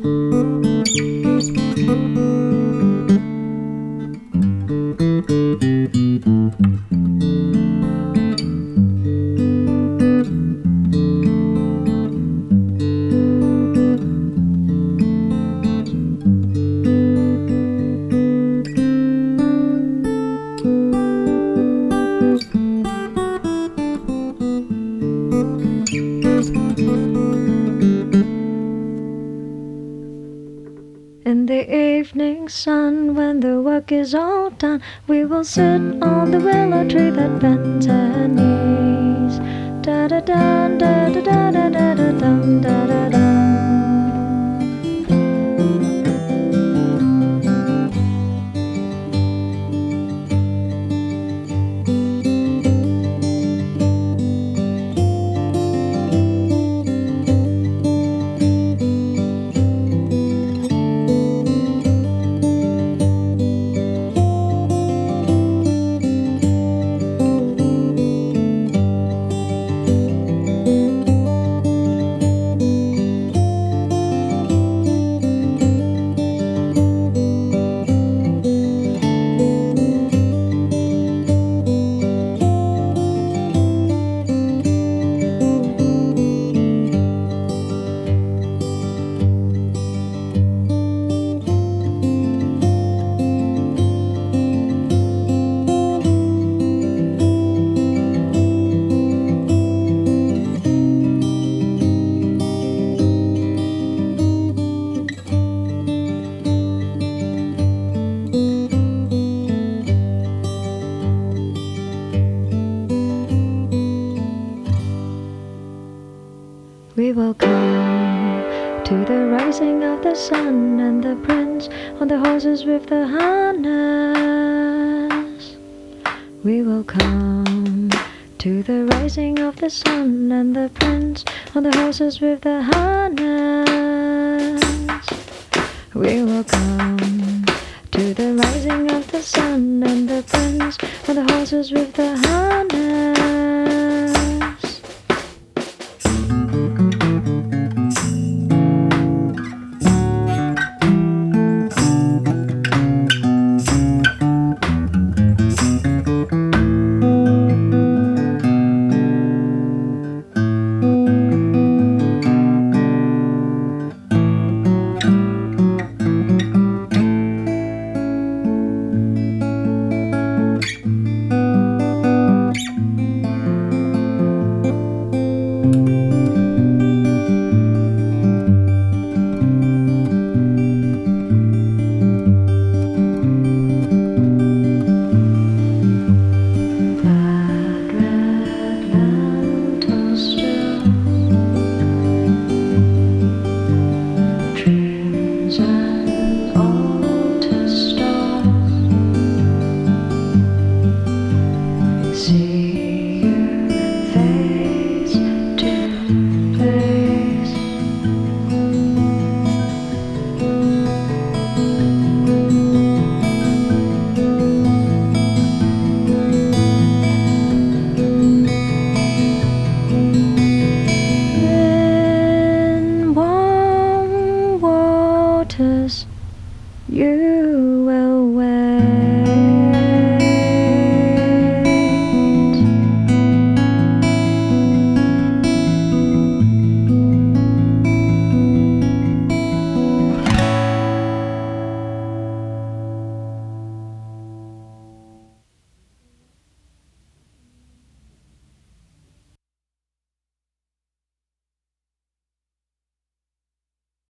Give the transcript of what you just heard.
In the evening sun, when the work is all done, we will sit on the willow tree that bends her knees. Da da da da da da da da da da da da. We will come to the rising of the sun, and the prince on the horses with the harness. We will come to the rising of the sun, and the prince on the horses with the harness. We will come to the rising of the sun, and the prince on the horses with the harness. You